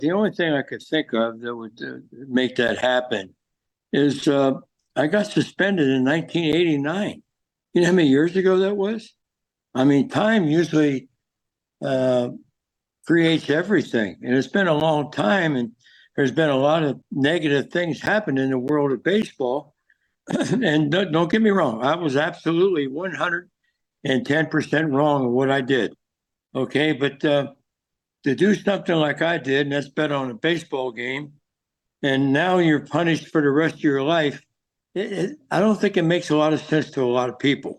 The only thing I could think of that would make that happen is I got suspended in 1989. You know how many years ago that was? I mean, time usually uh, creates everything, and it's been a long time, and there's been a lot of negative things happen in the world of baseball. And don't get me wrong, I was absolutely 110% wrong in what I did. Okay, but to do something like I did, and that's bet on a baseball game, and now you're punished for the rest of your life. I don't think it makes a lot of sense to a lot of people.